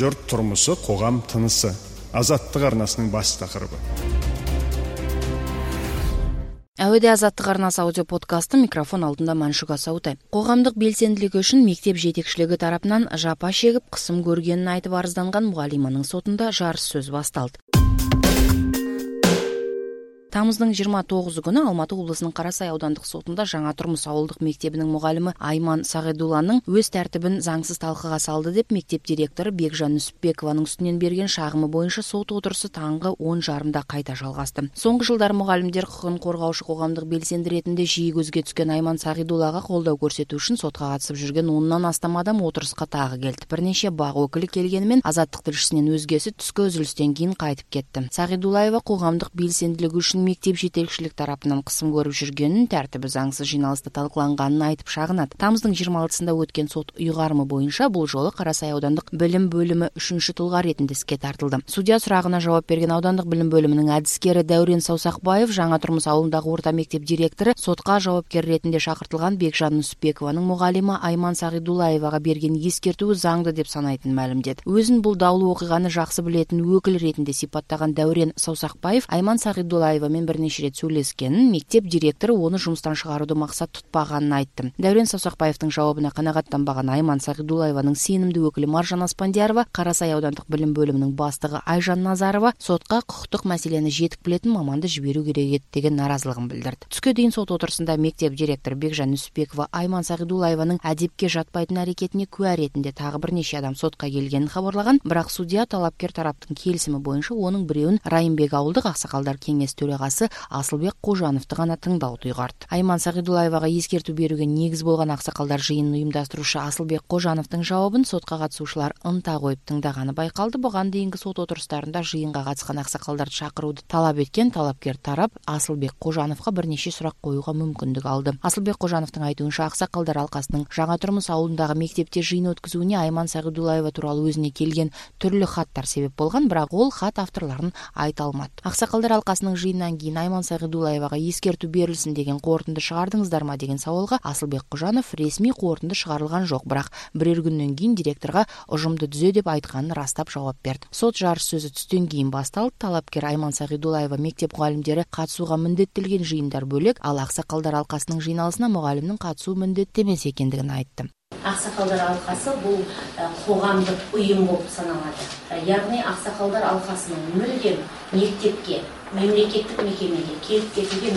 Жұрт тұрмысы, қоғам тынысы. Азаттық арнасының бас тақырыбы. Әуеде Азаттық арнасы аудио подкасты, микрофон алдында Маншуга Саутай. Қоғамдық белсенділігі үшін мектеп жетекшілігі тарапынан жапа шегіп, қысым көргенін айтып арызданған мұғалиманың сотында жарыс сөз басталды. Тамыздың 29 күні Алматы облысының Қарасай аудандық сотында Жаңа Тұрмыс ауылдық мектебінің мұғалімі Айман Сағидулланың өз тәртібін заңсыз талқыға салды деп мектеп директоры Бекжан Нүсіпбекованың үстінен берген шағымы бойынша сот отырысы таңғы 10:30-да қайта жалғасты. Соңғы жылдар мұғалімдер құқығын қорғаушы қоғамдық белсенді ретінде жиі көзге түскен Айман Сағидуллаға қолдау көрсету үшін сотқа қатысып жүрген 10-нан астам адам отырысқа тағы келді. Бірнеше бақ өкілі келгенімен Азаттық тілшісінен өзгесі түскі үзілістен кейін қайтып кетті. Сағидуллаева қоғамдық белсенділігі үшін мектеп жетекшілік тарапынан қысым көріп жүргенін, тәртібі заңсыз жиналыста талқыланғанын айтып шағынады. Тамыздың 26-сында өткен сот ұйғарымы бойынша бұл жолы Қарасай аудандық білім бөлімі үшінші тұлға ретінде іске тартылды. Судья сұрағына жауап берген аудандық білім бөлімінің әдіскері Дәурен Саусақбаев, Жаңа Тұрмыс ауылындағы орта мектеп директоры сотқа жауапкер ретінде шақыртылған Бекжан Нүсіпбекованың мұғалимі Айман Сағидуллаеваға берген ескертуі заңды деп санайтынын мәлімдеді. Өзін бұл даулы оқиғаны жақсы білетін өкіл ретінде сипаттаған Дәурен Саусақбаев Айман Сағидуллаевамен бірнеше рет сөйлескенін, мектеп директоры оны жұмыстан шығаруды мақсат тұтпағанын айтты. Дәурен Саусақбаевтың жауабына қанағаттанбаған Айман Сағидуллаеваның сенімді өкілі Маржан Аспандиярова, Қарасай аудандық білім бөлімінің бастығы Айжан Назарова сотқа құқықтық мәселені жетік білетін маманды жіберу керек еді деген наразылығын білдірді. Түске дейін сот отырысында мектеп директоры Бекжан Нүсіпбекова Айман Сағидуллаеваның әдепке жатпайтын әрекетіне куә ретінде тағы бірнеше адам сотқа келгенін хабарлаған, бірақ судья талапкер тараптың келісімі бойынша оның біреуін Райымбек ауылдық ақсақалдар кеңес төрағасы Асылбек Қожановты ғана тыңдауды ұйғарды. Айман Сағидуллаеваға ескерту беруге негіз болған ақсақалдар жиынын ұйымдастырушы Асылбек Қожановтың жауабын сотқа қатысушылар ынта қойып тыңдағаны байқалды. Бұған дейінгі сот отырыстарында жиынға қатысқан ақсақалдарды шақыруды талап еткен талапкер тарап Асылбек Қожановқа бірнеше сұрақ қоюға мүмкіндік алды. Асылбек Қожановтың айтуынша, ақсақалдар алқасының Жаңа Тұрмыс ауылындағы мектепте жиын өткізуіне Айман Сағидуллаева туралы өзіне келген түрлі хаттар себеп болған, бірақ ол хат авторларын айта алмады. Ақсақалдар алқасының жиыннан кейін Айман Сағидуллаеваға ескерту берілсін деген қорытынды шығардыңыздар ма деген сауалға Асылбек Қожанов ресми қорытынды шығарылған жоқ, бірақ бірер күннен кейін директорға ұжымды түзе деп айтқанын растап жауап берді. Сот жарыс сөзі түстен кейін басталды. Талапкер Айман Сағидуллаева мектеп мұғалімдері қатысуға міндеттелген жиындар бөлек, ал ақсақалдар алқасының жиналысына мұғалімнің қатысуы міндетті емес екендігін айтты. Ақсақалдар алқасы бұл қоғамдық ұйым болып саналады. Яғни ақсақалдар алқасының мүлдем мектепке, мемлекеттік мекемеге келіп кетуге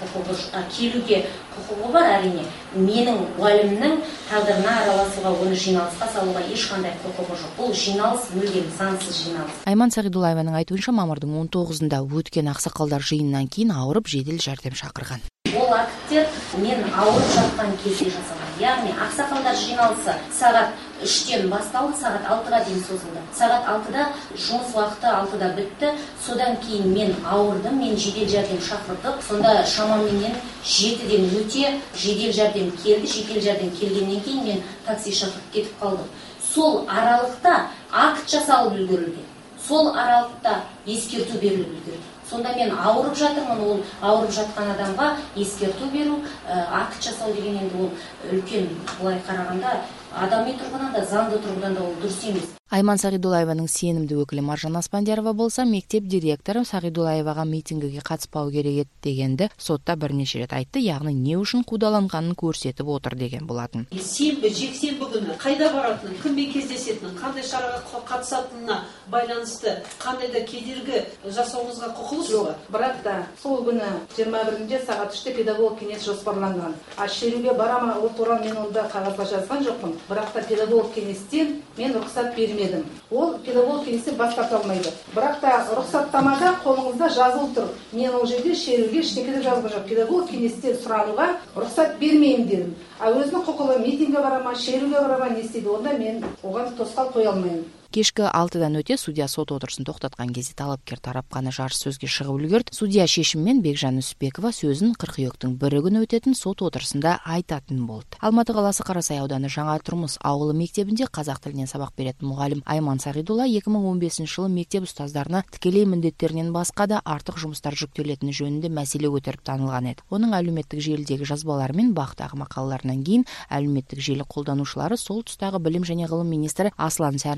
келуге құқығы бар. Әрине, менің мұғалімнің тағдырына араласуға, оны жиналысқа салуға ешқандай құқығы жоқ. Бұл жиналыс мүлдем заңсыз жиналыс. Айман Сағидуллаеваның айтуынша, мамырдың 19-ында өткен ақсақалдар жиынынан кейін ауырып жедел жәрдем шақырған. Ол акттер мен ауырып жатқан кезде жасалған. Яғни ақсақалдар жиналысы сағат 3-тен басталды, сағат 6-ға дейін созылды. Сағат 6-да жұмыс уақыты 6-да бітті. Содан кейін мен ауырдым, мен жедел жәрдем шақырдық. Сонда шамамен 7-ден өте жедел жәрдем келді. Жедел жәрдем келгеннен кейін мен такси шақырып кетіп қалдым. Сол аралықта акт жасалып үлгерілген. Сол аралықта ескерту беріліп үлгерілген. Сонда мен ауырып жатырмын, ол ауырып жатқан адамға ескерту беру, акт жасау деген енді ол үлкен, былай қарағанда адами тұрғыдан да, заңды тұрғыдан да ол дұрыс емес. Айман Сағидуллаеваның сенімді өкілі Маржан Аспандиярова болса, мектеп директоры Сағидуллаеваға митингіге қатыспау керек еді дегенді сотта бірнеше рет айтты, яғни не үшін қудаланғанын көрсетіп отыр деген болатын. Сенбі, жексенбі күні қайда баратынын, кіммен кездесетінін, қандай шараға қатысатынына байланысты қандай да кедергі жасауыңызға құқылысыз ба? Бірақ та сол күні 21-де сағат 3-те педагог кеңес жоспарланған. Шеруге барама, ол туралы мен онда қағазға жазған жоқпын. Бірақ та педагог кеңестен мен рұқсат бермедім. Ол педагог кеңестен бас тарта алмайды. Бірақ та рұқсаттамада қолыңызда жазылып тұр. Мен ол жерде шеруге ештеңе деп жазған жоқ. Педагог кеңестен сұрануға рұқсат бермеймін дедім. Өзінің құқылы митингге барама, шеруге барама не істейді, онда мен оған тосқауыл қоя алмаймын. Кешкі 6-дан өте судья сот отырысын тоқтатқан кезде талапкер тарап қана жарыс сөзге шығып үлгерді. Судья шешіммен Бекжан Нүсіпбекова сөзін қыркүйектің 1 күні өтетін сот отырысында айтатын болды. Алматы қаласы Қарасай ауданы Жаңа Тұрмыс ауылы мектебінде қазақ тілінен сабақ беретін мұғалім Айман Сағидулла 2015 жылы мектеп ұстаздарына тікелей міндеттерінен басқа да артық жұмыстар жүктелетіні жөнінде мәселе көтеріп танылған еді. Оның әлеуметтік желідегі жазбалары мен бақтағы мақалаларынан кейін әлеуметтік желі қолданушылары сол тұстағы білім және ғылым министрі Аслан Сәрінжіповті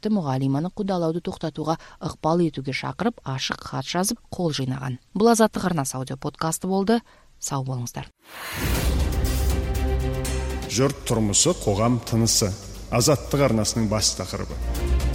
директоры мугалиманы кудалауду токтотууга ыкпал этүүгө шакырып, ашык хат жазып, кол жыйнаган. Бул Азаттык арнасы аудио подкасты болду. Сау болуңуздар. Жұрт тұрмысы, қоғам тынысы. Азаттық арнасының бас тақырыбы.